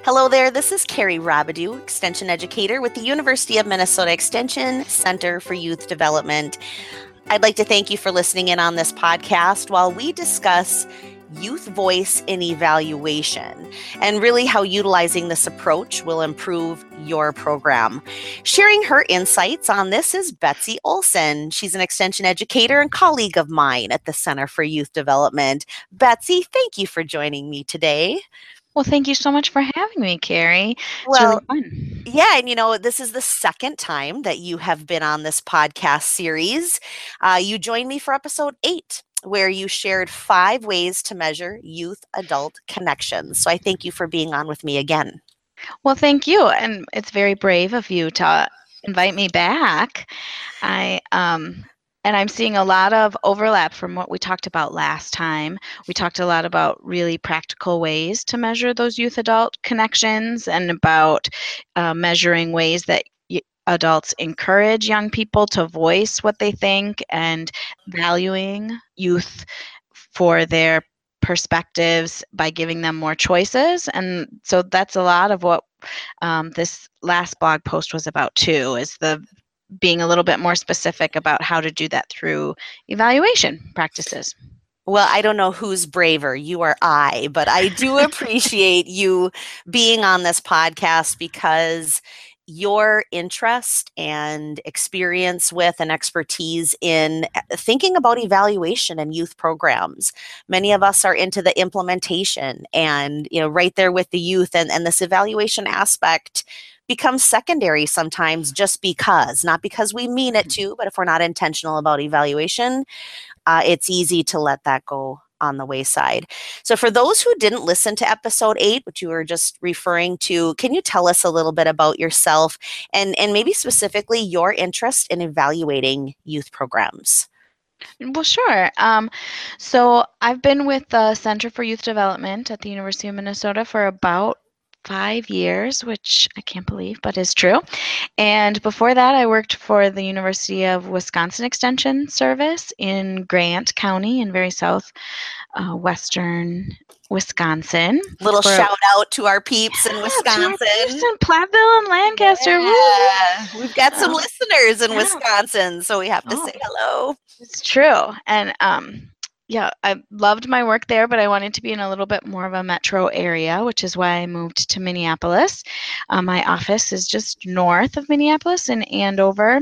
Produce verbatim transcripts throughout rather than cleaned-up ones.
Hello there, this is Carrie Robidoux, Extension Educator with the University of Minnesota Extension Center for Youth Development. I'd like to thank you for listening in on this podcast while we discuss youth voice in evaluation and really how utilizing this approach will improve your program. Sharing her insights on this is Betsy Olson. She's an extension educator and colleague of mine at the Center for Youth Development. Betsy, thank you for joining me today. Well, thank you so much for having me, Carrie. It's Well, really fun. Yeah, and you know, this is the second time that you have been on this podcast series. Uh, you joined me for episode eight, where you shared five ways to measure youth-adult connections. So I thank you for being on with me again. Well, thank you, and it's very brave of you to invite me back. I um, and I'm seeing a lot of overlap from what we talked about last time. We talked a lot about really practical ways to measure those youth-adult connections and about uh, measuring ways that y- adults encourage young people to voice what they think and valuing youth for their perspectives by giving them more choices. And so that's a lot of what um, this last blog post was about too, is the being a little bit more specific about how to do that through evaluation practices. Well, I don't know who's braver, you or I, but I do appreciate you being on this podcast because your interest and experience with and expertise in thinking about evaluation and youth programs. Many of us are into the implementation and, you know, right there with the youth, and, and this evaluation aspect becomes secondary sometimes just because, not because we mean it to, but if we're not intentional about evaluation, uh, it's easy to let that go on the wayside. So for those who didn't listen to episode eight, which you were just referring to, can you tell us a little bit about yourself and, and maybe specifically your interest in evaluating youth programs? Well, sure. Um, so I've been with the Center for Youth Development at the University of Minnesota for about five years, which I can't believe, but is true. And before that, I worked for the University of Wisconsin Extension Service in Grant County in very south uh, western Wisconsin. Little for, shout out to our peeps in yeah, Wisconsin. To our peeps in Platteville and Lancaster. Yeah. We've got some Um, listeners in yeah. Wisconsin, so we have to Oh, say hello. It's true. And um, yeah, I loved my work there, but I wanted to be in a little bit more of a metro area, which is why I moved to Minneapolis. Uh, my office is just north of Minneapolis in Andover.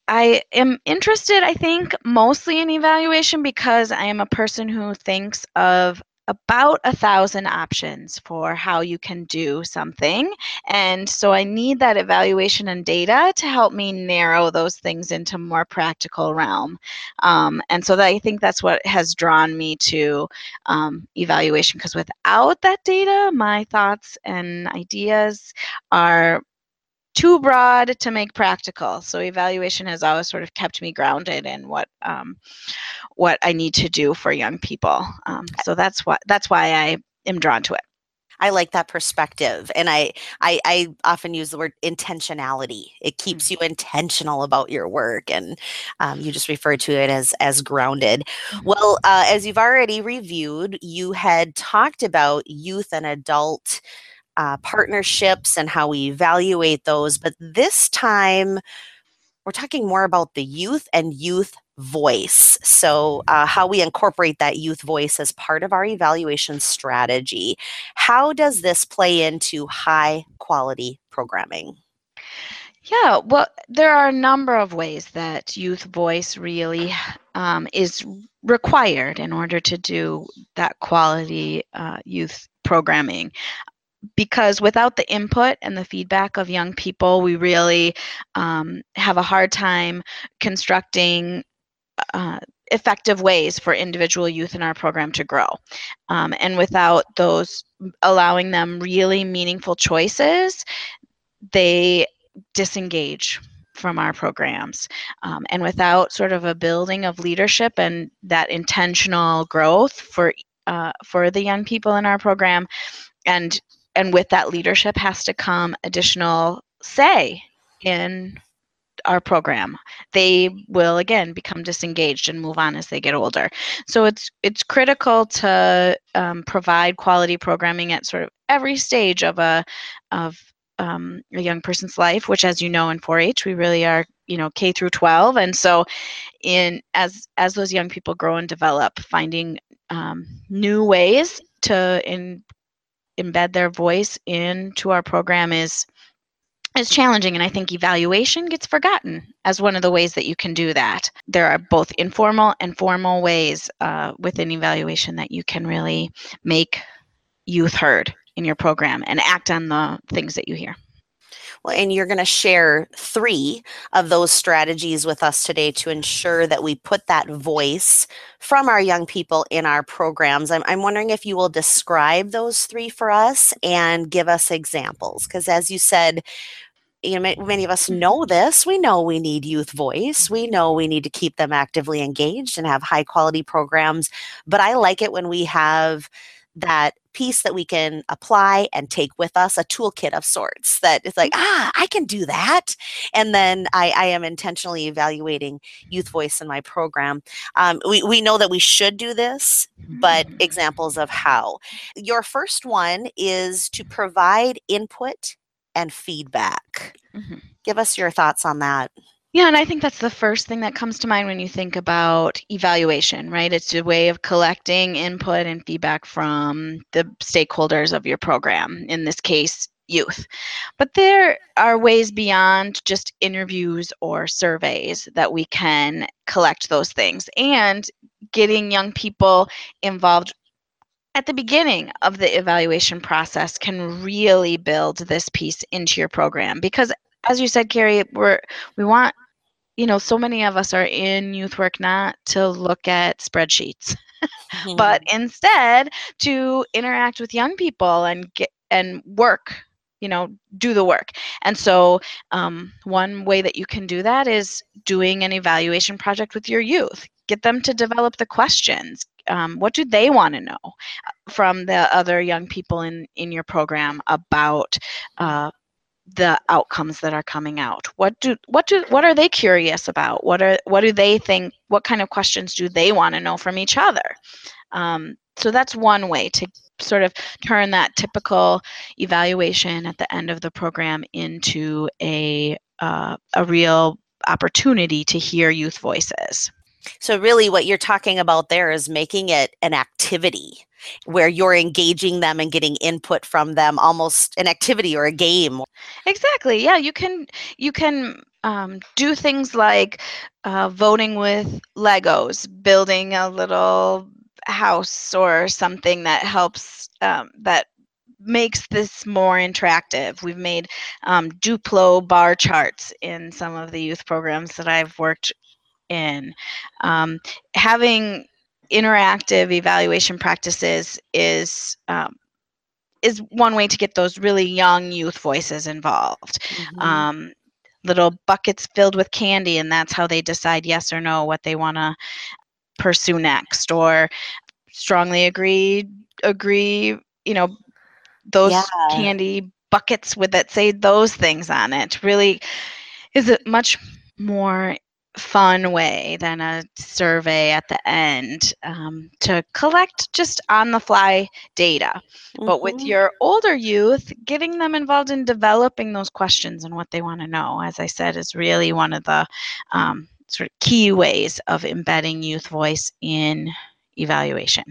I am interested, I think, mostly in evaluation because I am a person who thinks of about a thousand options for how you can do something. And so I need that evaluation and data to help me narrow those things into more practical realm. Um, and so that, I think that's what has drawn me to um, evaluation, because without that data, my thoughts and ideas are too broad to make practical. So evaluation has always sort of kept me grounded in what um, what I need to do for young people. Um, so that's what that's why I am drawn to it. I like that perspective. And I, I, I often use the word intentionality. It keeps mm-hmm. you intentional about your work. And um, you just referred to it as, as grounded. Mm-hmm. Well, uh, as you've already reviewed, you had talked about youth and adult uh, partnerships and how we evaluate those. But this time, we're talking more about the youth and youth voice. So uh, how we incorporate that youth voice as part of our evaluation strategy. How does this play into high quality programming? Yeah, well, there are a number of ways that youth voice really um, is required in order to do that quality uh, youth programming. Because without the input and the feedback of young people, we really um, have a hard time constructing uh, effective ways for individual youth in our program to grow. Um, and without those, allowing them really meaningful choices, they disengage from our programs. Um, and without sort of a building of leadership and that intentional growth for uh, for the young people in our program, and and with that leadership has to come additional say in our program. They will again become disengaged and move on as they get older. So it's it's critical to um, provide quality programming at sort of every stage of a of um, a young person's life, which, as you know, in four H we really are, you know, K through twelve, and so in as as those young people grow and develop, finding um, new ways to in, embed their voice into our program is is challenging, and I think evaluation gets forgotten as one of the ways that you can do that. There are both informal and formal ways uh, within evaluation that you can really make youth heard in your program and act on the things that you hear. Well, and you're going to share three of those strategies with us today to ensure that we put that voice from our young people in our programs. I'm, I'm wondering if you will describe those three for us and give us examples, because as you said, you know, many of us know this. We know we need youth voice. We know we need to keep them actively engaged and have high quality programs. But I like it when we have that piece that we can apply and take with us, a toolkit of sorts that it's like, ah, I can do that. And then I, I am intentionally evaluating youth voice in my program. Um, we, we know that we should do this, but examples of how. Your first one is to provide input and feedback. Mm-hmm. Give us your thoughts on that. Yeah, and I think that's the first thing that comes to mind when you think about evaluation, right? It's a way of collecting input and feedback from the stakeholders of your program, in this case, youth. But there are ways beyond just interviews or surveys that we can collect those things, and getting young people involved at the beginning of the evaluation process can really build this piece into your program. Because as you said, Carrie, we're we want, you know, so many of us are in youth work not to look at spreadsheets, mm-hmm. but instead to interact with young people and get and work, you know, do the work. And so um, one way that you can do that is doing an evaluation project with your youth. Get them to develop the questions. Um, what do they want to know from the other young people in, in your program about uh, the outcomes that are coming out? What do what do what are they curious about? What are what do they think? What kind of questions do they want to know from each other? Um, so that's one way to sort of turn that typical evaluation at the end of the program into a uh, a real opportunity to hear youth voices. So really what you're talking about there is making it an activity where you're engaging them and getting input from them, almost an activity or a game. Exactly. Yeah, you can you can um, do things like uh, voting with Legos, building a little house or something that helps um, that makes this more interactive. We've made um, Duplo bar charts in some of the youth programs that I've worked in. Um, having interactive evaluation practices is um, is one way to get those really young youth voices involved. Mm-hmm. Um, little buckets filled with candy, and that's how they decide yes or no what they want to pursue next, or strongly agree, agree, you know, those yeah. candy buckets with that say those things on it really is a much more fun way than a survey at the end um, to collect just on the fly data. Mm-hmm. But with your older youth, getting them involved in developing those questions and what they want to know, as I said, is really one of the um, sort of key ways of embedding youth voice in evaluation.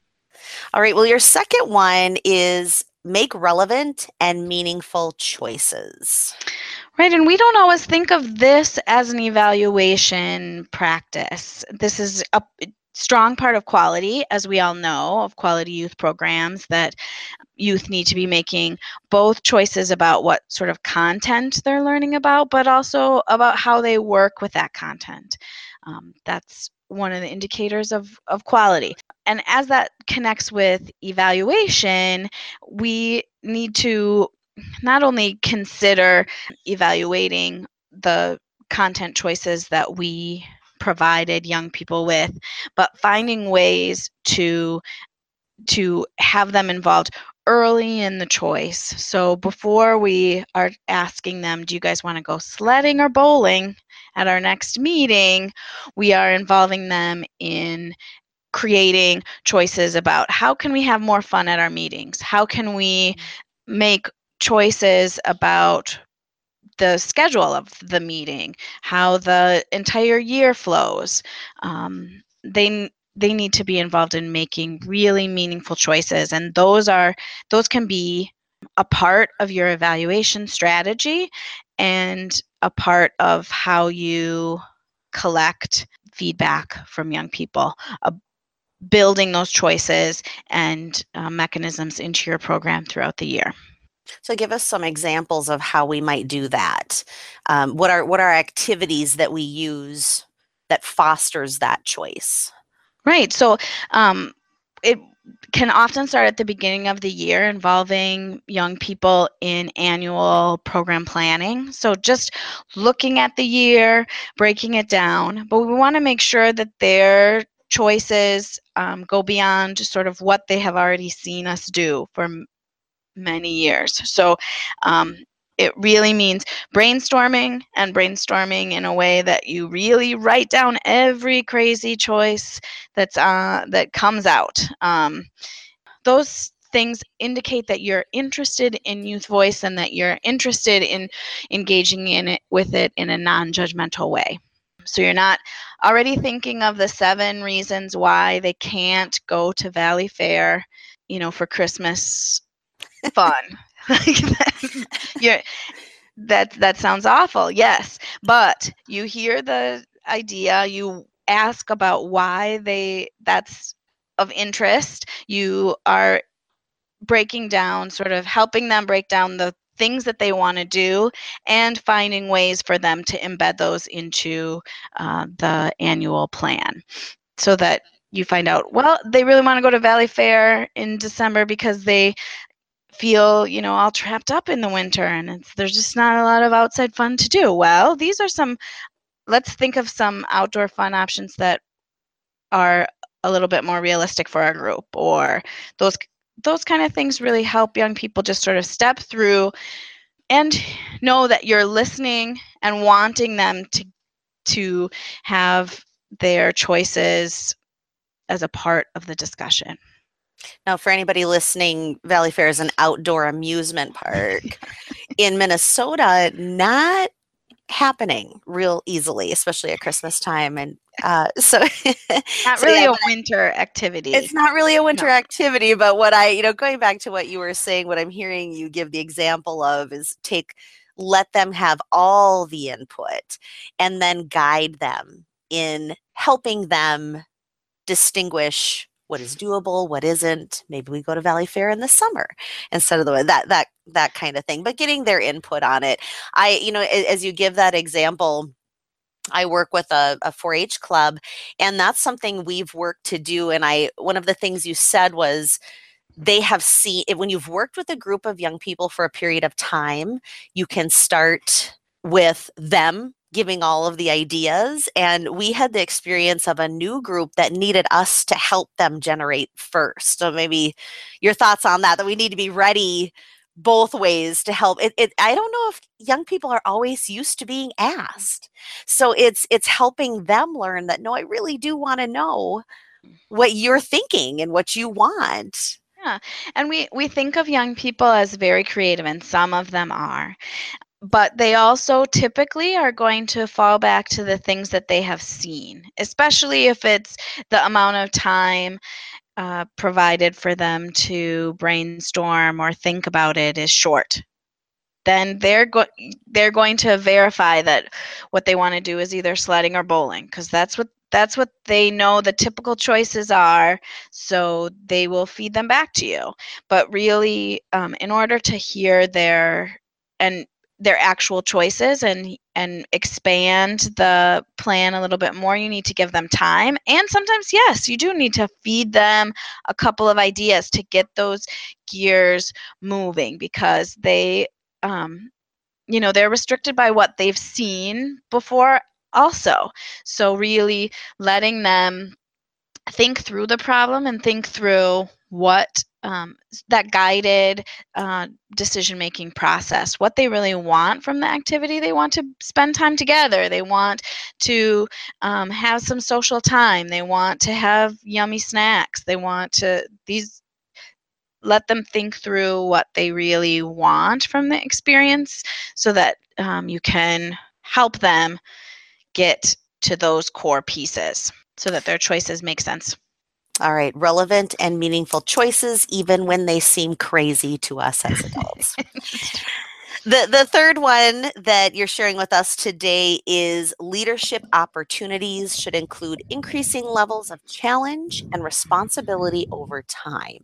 All right, well, your second one is make relevant and meaningful choices. Right, and we don't always think of this as an evaluation practice. This is a strong part of quality, as we all know, of quality youth programs, that youth need to be making both choices about what sort of content they're learning about, but also about how they work with that content. Um, that's one of the indicators of, of quality. And as that connects with evaluation, we need to not only consider evaluating the content choices that we provided young people with, but finding ways to to have them involved early in the choice. So before we are asking them, do you guys want to go sledding or bowling? at our next meeting, we are involving them in creating choices about how can we have more fun at our meetings? How can we make choices about the schedule of the meeting, how the entire year flows? Um, they they need to be involved in making really meaningful choices, and those are those can be a part of your evaluation strategy and a part of how you collect feedback from young people, uh, building those choices and uh, mechanisms into your program throughout the year. So give us some examples of how we might do that. Um, what are what are activities that we use that fosters that choice? Right. So um, it can often start at the beginning of the year, involving young people in annual program planning. So just looking at the year, breaking it down, but we want to make sure that their choices um, go beyond sort of what they have already seen us do for m- many years. So um, it really means brainstorming, and brainstorming in a way that you really write down every crazy choice that's uh, that comes out. Um, those things indicate that you're interested in youth voice and that you're interested in engaging in it with it in a non-judgmental way. So you're not already thinking of the seven reasons why they can't go to Valley Fair, you know, for Christmas fun. you're that that sounds awful, yes, but you hear the idea, you ask about why they that's of interest, you are breaking down, sort of helping them break down the things that they want to do and finding ways for them to embed those into uh, the annual plan, so that you find out, well, they really want to go to Valley Fair in December because they feel, you know, all trapped up in the winter and it's, there's just not a lot of outside fun to do. Well, these are some, let's think of some outdoor fun options that are a little bit more realistic for our group, or those those kind of things really help young people just sort of step through and know that you're listening and wanting them to to have their choices as a part of the discussion. Now, for anybody listening, Valley Fair is an outdoor amusement park. In Minnesota, not happening real easily, especially at Christmas time. And uh, so, Not so really yeah, a but winter activity. it's not really a winter No. activity. But what I, you know, going back to what you were saying, what I'm hearing you give the example of is take, let them have all the input and then guide them in helping them distinguish what is doable, what isn't. Maybe we go to Valley Fair in the summer instead of the that that that kind of thing. But getting their input on it. I, you know, as you give that example, I work with a, a four H club, and that's something we've worked to do. And I, one of the things you said was they have seen it when you've worked with a group of young people for a period of time, you can start with them giving all of the ideas. And we had the experience of a new group that needed us to help them generate first. So maybe your thoughts on that, that we need to be ready both ways to help it, it I don't know if young people are always used to being asked. So it's it's helping them learn that, no, I really do want to know what you're thinking and what you want. Yeah, and we we think of young people as very creative, and some of them are, but they also typically are going to fall back to the things that they have seen, especially if it's the amount of time uh, provided for them to brainstorm or think about it is short. Then they're go- they're going to verify that what they want to do is either sledding or bowling, because that's what that's what they know the typical choices are, so they will feed them back to you. But really, um, in order to hear their and their actual choices and and expand the plan a little bit more, you need to give them time. And sometimes, yes, you do need to feed them a couple of ideas to get those gears moving, because they um, you know, they're restricted by what they've seen before also. So really letting them think through the problem and think through what um, that guided uh, decision-making process, what they really want from the activity. They want to spend time together. They want to um, have some social time. They want to have yummy snacks. They want to, these, let them think through what they really want from the experience so that um, you can help them get to those core pieces so that their choices make sense. All right, relevant and meaningful choices, even when they seem crazy to us as adults. The, the third one that you're sharing with us today is leadership opportunities should include increasing levels of challenge and responsibility over time.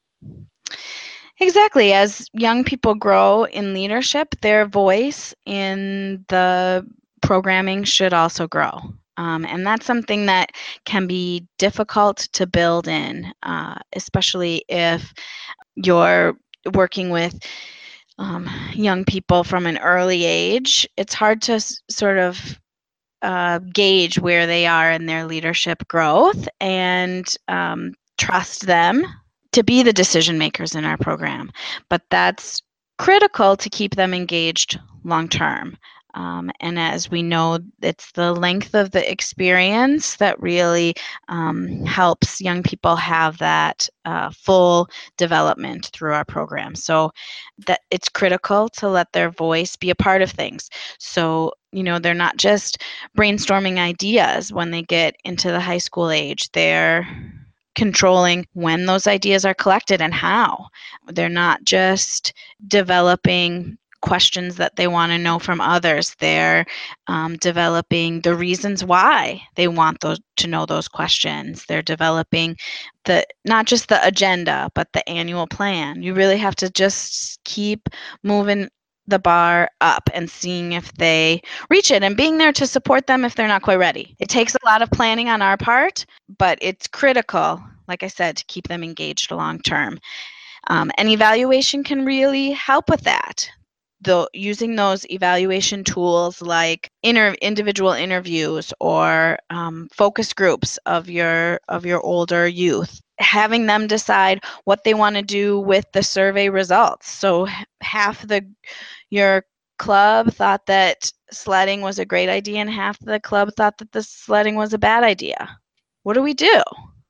Exactly. As young people grow in leadership, their voice in the programming should also grow. Um, and that's something that can be difficult to build in, uh, especially if you're working with um, young people from an early age. It's hard to s- sort of uh, gauge where they are in their leadership growth and um, trust them to be the decision makers in our program. But that's critical to keep them engaged long term. Um, and as we know, it's the length of the experience that really um, helps young people have that uh, full development through our program. So that it's critical to let their voice be a part of things. So, you know, they're not just brainstorming ideas when they get into the high school age. They're controlling when those ideas are collected and how. They're not just developing questions that they want to know from others. They're um, developing the reasons why they want those to know those questions. They're developing the not just the agenda, but the annual plan. You really have to just keep moving the bar up and seeing if they reach it and being there to support them if they're not quite ready. It takes a lot of planning on our part, but it's critical, like I said, to keep them engaged long term. Um, and evaluation can really help with that. Though using those evaluation tools like inter- individual interviews or um, focus groups of your of your older youth, having them decide what they want to do with the survey results. So half the your club thought that sledding was a great idea and half the club thought that the sledding was a bad idea. What do we do?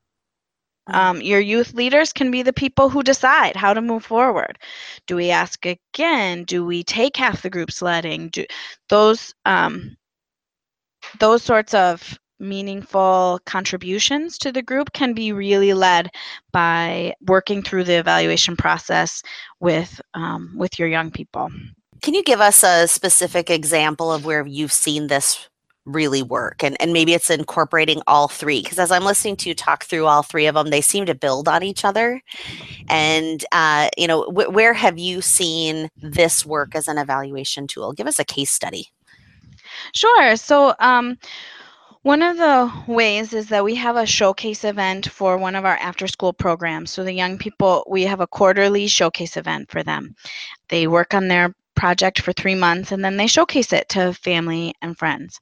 Um, your youth leaders can be the people who decide how to move forward. Do we ask again? Do we take half the group sledding? Do those um, those sorts of meaningful contributions to the group can be really led by working through the evaluation process with um, with your young people. Can you give us a specific example of where you've seen this really work? And, and maybe it's incorporating all three, because as I'm listening to you talk through all three of them, they seem to build on each other. And, uh, you know, wh- where have you seen this work as an evaluation tool? Give us a case study. Sure. So, um, one of the ways is that we have a showcase event for one of our after school programs. So the young people, we have a quarterly showcase event for them. They work on their project for three months and then they showcase it to family and friends,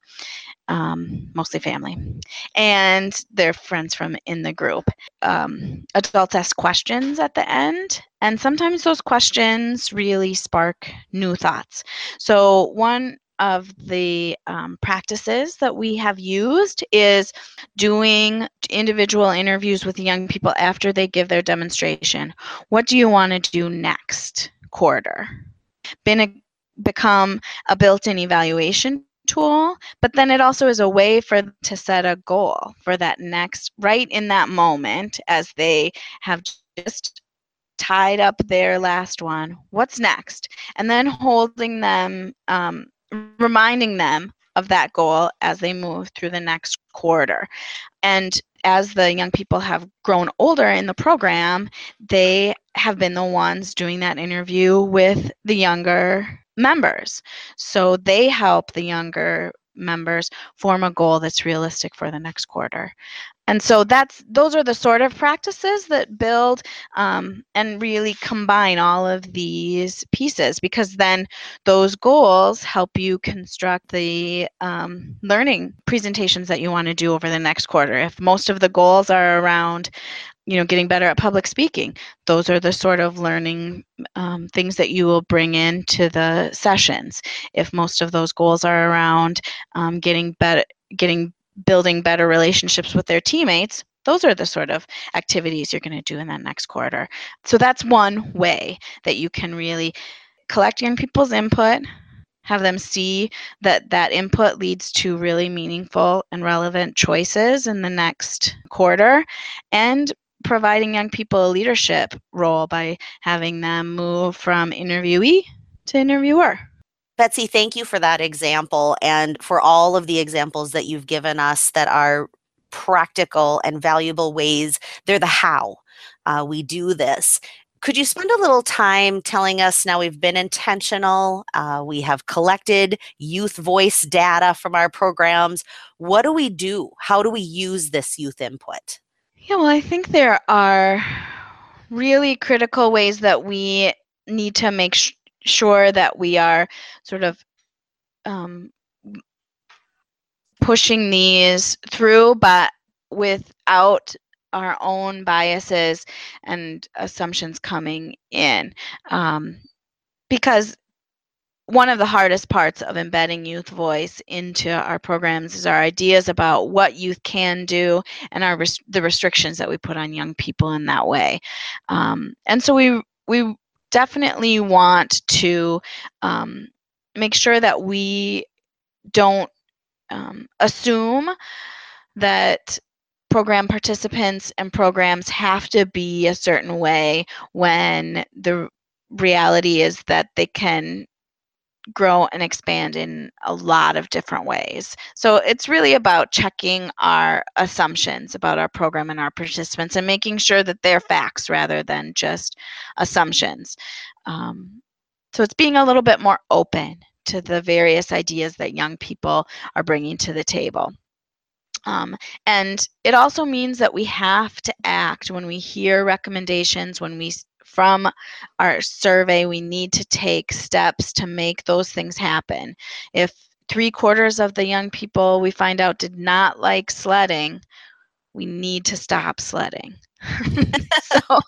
um, mostly family, and their friends from in the group. Um, adults ask questions at the end, and sometimes those questions really spark new thoughts. So one of the um, practices that we have used is doing individual interviews with young people after they give their demonstration. What do you want to do next quarter? Been a, become a built-in evaluation tool, but then it also is a way for them to set a goal for that next, right in that moment as they have just tied up their last one. What's next? And then holding them, um, reminding them of that goal as they move through the next quarter. And as the young people have grown older in the program, they have been the ones doing that interview with the younger members. So they help the younger members form a goal that's realistic for the next quarter. And so that's those are the sort of practices that build um, and really combine all of these pieces, because then those goals help you construct the um, learning presentations that you want to do over the next quarter. If most of the goals are around you know, getting better at public speaking. Those are the sort of learning um, things that you will bring into the sessions. If most of those goals are around um, getting better, getting building better relationships with their teammates, those are the sort of activities you're going to do in that next quarter. So that's one way that you can really collect young people's input, have them see that that input leads to really meaningful and relevant choices in the next quarter, and providing young people a leadership role by having them move from interviewee to interviewer. Betsy, thank you for that example and for all of the examples that you've given us that are practical and valuable ways. They're the how uh, we do this. Could you spend a little time telling us, now we've been intentional, uh, we have collected youth voice data from our programs. What do we do? How do we use this youth input? Yeah, well, I think there are really critical ways that we need to make sh- sure that we are sort of um, pushing these through, but without our own biases and assumptions coming in. Um, because one of the hardest parts of embedding youth voice into our programs is our ideas about what youth can do and our res- the restrictions that we put on young people in that way. Um, and so we we definitely want to um, make sure that we don't um, assume that program participants and programs have to be a certain way when the reality is that they can grow and expand in a lot of different ways. So it's really about checking our assumptions about our program and our participants and making sure that they're facts rather than just assumptions. Um, so it's being a little bit more open to the various ideas that young people are bringing to the table. Um, and it also means that we have to act when we hear recommendations, when we from our survey, we need to take steps to make those things happen. If three quarters of the young people we find out did not like sledding, we need to stop sledding. So No,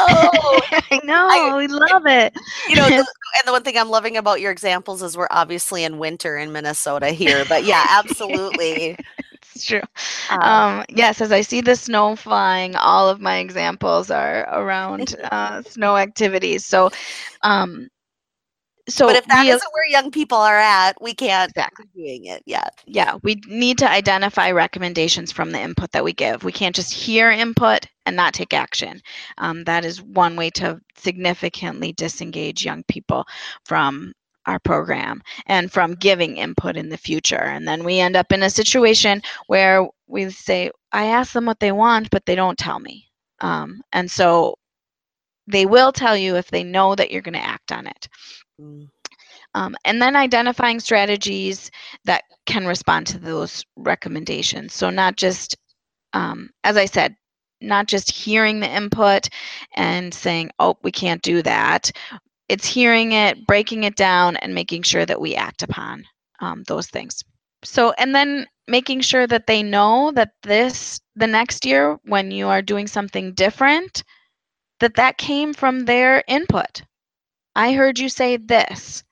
I know, I, we love it. you know, the, and the one thing I'm loving about your examples is we're obviously in winter in Minnesota here, but yeah, absolutely. It's true. Uh, Um, yes, as I see the snow flying, all of my examples are around uh, snow activities. So, um, but so if that real isn't where young people are at, we can't exactly. be doing it yet. Yeah, we need to identify recommendations from the input that we give. We can't just hear input and not take action. Um, that is one way to significantly disengage young people from our program and from giving input in the future. And then we end up in a situation where we say, I ask them what they want, but they don't tell me. Um, and so they will tell you if they know that you're going to act on it. Mm. Um, and then identifying strategies that can respond to those recommendations. So not just, um, as I said, not just hearing the input and saying, oh, we can't do that. It's hearing it, breaking it down, and making sure that we act upon um, those things. So, and then making sure that they know that this, the next year, when you are doing something different, that that came from their input. I heard you say this.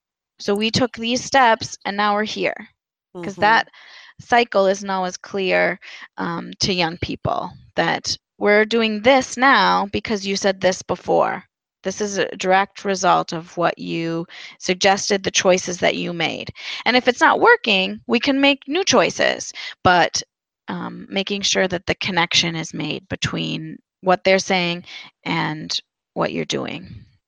So we took these steps and now we're here. Because Mm-hmm. that cycle isn't always clear um, to young people, that we're doing this now because you said this before. This is a direct result of what you suggested, the choices that you made. And if it's not working, we can make new choices, but um, making sure that the connection is made between what they're saying and what you're doing.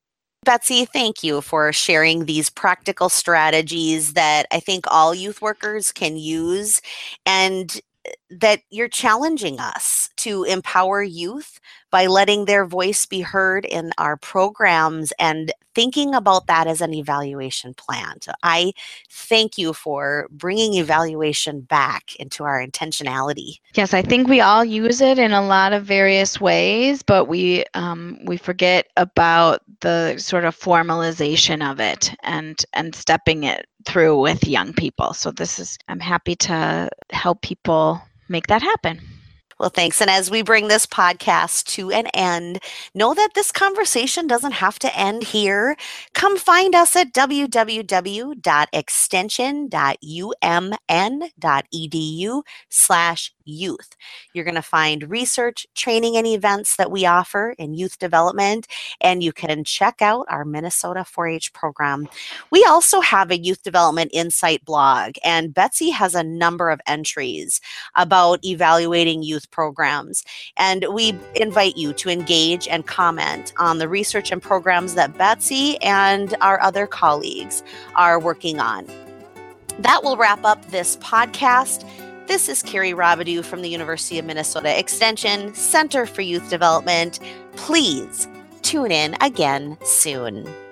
Betsy, thank you for sharing these practical strategies that I think all youth workers can use, and that you're challenging us to empower youth by letting their voice be heard in our programs and thinking about that as an evaluation plan. So I thank you for bringing evaluation back into our intentionality. Yes, I think we all use it in a lot of various ways, but we um, we forget about the sort of formalization of it and and stepping it through with young people. So this is, I'm happy to help people make that happen. Well, thanks. And as we bring this podcast to an end, know that this conversation doesn't have to end here. Come find us at w w w dot extension dot u m n dot e d u slash youth. You're going to find research, training, and events that we offer in youth development, and you can check out our Minnesota four H program. We also have a Youth Development Insight blog, and Betsy has a number of entries about evaluating youth programs. And we invite you to engage and comment on the research and programs that Betsy and our other colleagues are working on. That will wrap up this podcast. This is Carrie Robidoux from the University of Minnesota Extension Center for Youth Development. Please tune in again soon.